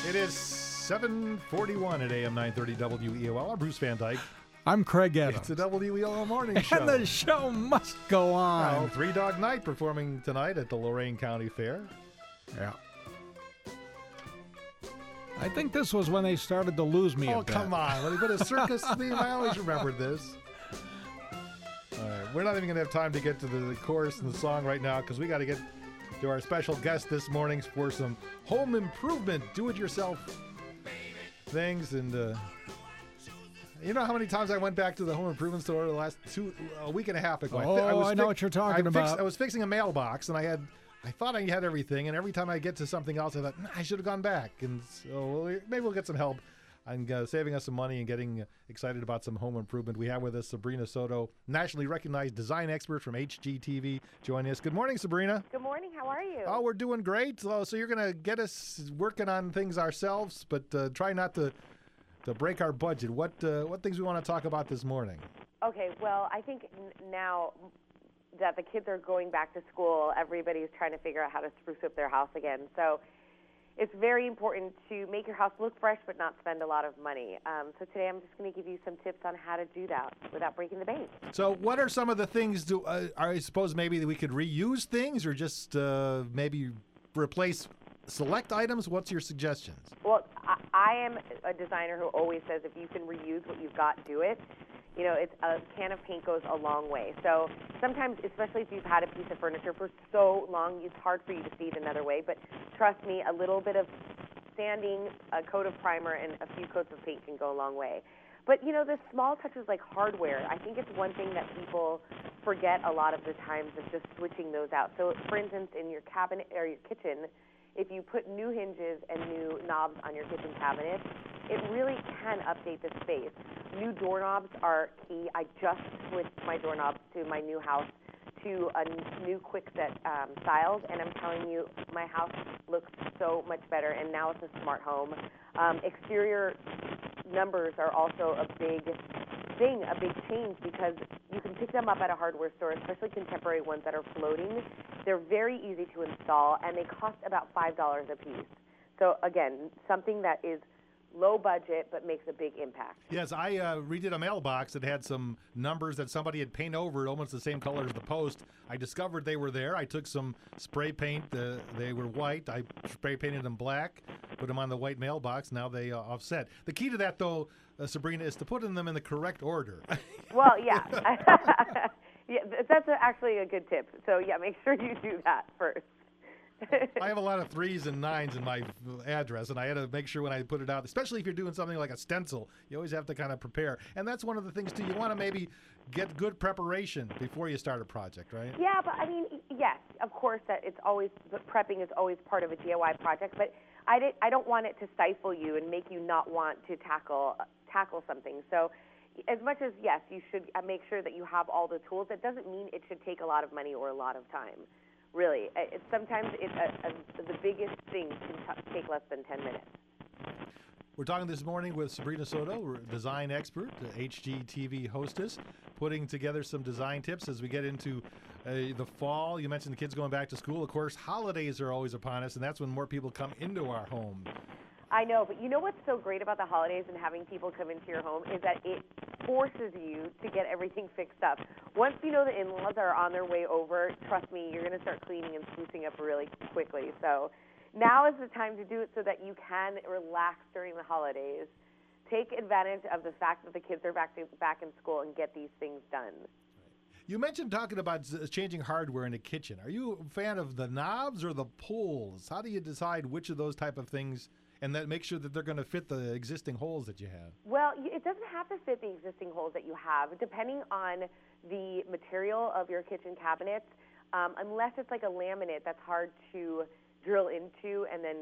It is 7:41 at AM 930 WEOL. I'm Bruce Van Dyke. I'm Craig Adams. It's the WEOL Morning Show. And the show must go on. Well, Three Dog Night performing tonight at the Lorain County Fair. Yeah. I think this was when they started to lose me a bit. Come on. When they put a circus theme, I always remembered this. All right, we're not even going to have time to get to the chorus and the song right now because we got to get to our special guest this morning for some home improvement, do-it-yourself things. And you know how many times I went back to the home improvement store the last a week and a half ago? I know what you're talking about. I was fixing a mailbox, and I thought I had everything, and every time I get to something else, I thought, I should have gone back. And so maybe we'll get some help on saving us some money and getting excited about some home improvement. We have with us Sabrina Soto, nationally recognized design expert from HGTV, joining us. Good morning, Sabrina. Good morning. How are you? Oh, we're doing great. So you're going to get us working on things ourselves, but try not to break our budget. What things we want to talk about this morning? Okay, well, I think now that the kids are going back to school, everybody's trying to figure out how to spruce up their house again. So it's very important to make your house look fresh but not spend a lot of money. So today I'm just going to give you some tips on how to do that without breaking the bank. So what are some of the things, I suppose maybe that we could reuse things or just maybe replace select items? What's your suggestions? Well, I am a designer who always says if you can reuse what you've got, do it. You know, it's a can of paint goes a long way. So sometimes, especially if you've had a piece of furniture for so long, it's hard for you to see it another way. But trust me, a little bit of sanding, a coat of primer, and a few coats of paint can go a long way. But, you know, the small touches like hardware, I think it's one thing that people forget a lot of the times of just switching those out. So, for instance, in your cabinet or your kitchen, if you put new hinges and new knobs on your kitchen cabinet, it really can update the space. New doorknobs are key. I just switched my doorknobs to my new house to a new Quickset styles, and I'm telling you, my house looks so much better, and now it's a smart home. Exterior numbers are also a big thing, a big change, because you can pick them up at a hardware store, especially contemporary ones that are floating. They're very easy to install, and they cost about $5 a piece. So, again, something that is low budget but makes a big impact. Yes, I redid a mailbox that had some numbers that somebody had painted over it, almost the same color as the post. I discovered they were there. I took some spray paint. They were white. I spray painted them black, put them on the white mailbox. Now they offset. The key to that, though, Sabrina, is to put them in the correct order. Well, yeah. Yeah, that's actually a good tip. So, yeah, make sure you do that first. I have a lot of 3s and 9s in my address, and I had to make sure when I put it out, especially if you're doing something like a stencil, you always have to kind of prepare. And that's one of the things, too. You want to maybe get good preparation before you start a project, right? Yeah, but, I mean, yes, of course, prepping is always part of a DIY project, but I don't want it to stifle you and make you not want to tackle something. So as much as, yes, you should make sure that you have all the tools, that doesn't mean it should take a lot of money or a lot of time. Really, sometimes the biggest thing can take less than 10 minutes. We're talking this morning with Sabrina Soto, design expert, HGTV hostess, putting together some design tips as we get into the fall. You mentioned the kids going back to school. Of course, holidays are always upon us, and that's when more people come into our home. I know, but you know what's so great about the holidays and having people come into your home is that it forces you to get everything fixed up. Once you know the in-laws are on their way over, trust me, you're going to start cleaning and sprucing up really quickly. So now is the time to do it so that you can relax during the holidays. Take advantage of the fact that the kids are back in school and get these things done. You mentioned talking about changing hardware in the kitchen. Are you a fan of the knobs or the pulls? How do you decide which of those type of things and then make sure that they're going to fit the existing holes that you have? Well, it doesn't have to fit the existing holes that you have. Depending on the material of your kitchen cabinets, unless it's like a laminate that's hard to drill into and then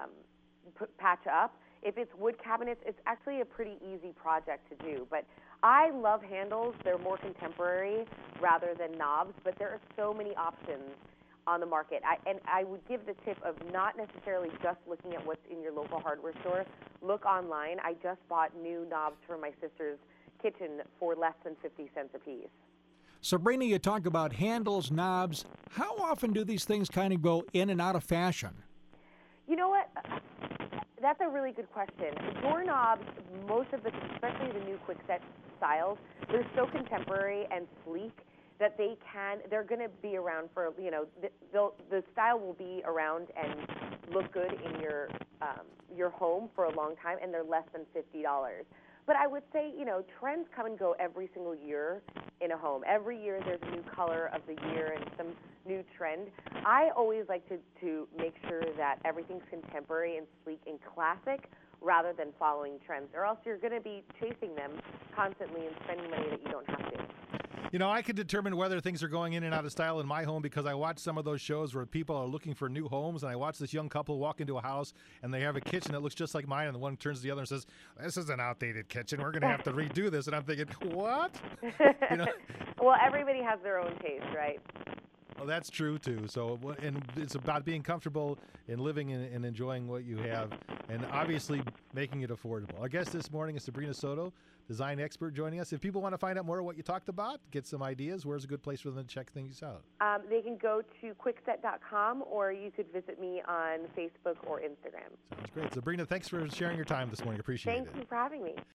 patch up, if it's wood cabinets, it's actually a pretty easy project to do. But I love handles. They're more contemporary rather than knobs, but there are so many options on the market. I would give the tip of not necessarily just looking at what's in your local hardware store. Look online. I just bought new knobs for my sister's kitchen for less than 50 cents a piece. Sabrina, you talk about handles, knobs. How often do these things kind of go in and out of fashion? You know what? That's a really good question. Doorknobs, most of the, especially the new Kwikset styles, they're so contemporary and sleek that they're going to be around for, the style will be around and look good in your home for a long time, and they're less than $50. But I would say, trends come and go every single year in a home. Every year there's a new color of the year and some new trend. I always like to make sure that everything's contemporary and sleek and classic rather than following trends, or else you're going to be chasing them constantly and spending money that you don't have to. I can determine whether things are going in and out of style in my home because I watch some of those shows where people are looking for new homes, and I watch this young couple walk into a house, and they have a kitchen that looks just like mine, and the one turns to the other and says, "This is an outdated kitchen. We're going to have to redo this." And I'm thinking, what? Well, everybody has their own taste, right? Well, that's true, too. So, and it's about being comfortable in living and enjoying what you have, and obviously making it affordable. Our guest this morning is Sabrina Soto, design expert, joining us. If people want to find out more of what you talked about, get some ideas, where's a good place for them to check things out? They can go to Kwikset.com, or you could visit me on Facebook or Instagram. Sounds great. Sabrina, thanks for sharing your time this morning. Appreciate it. Thank you for having me.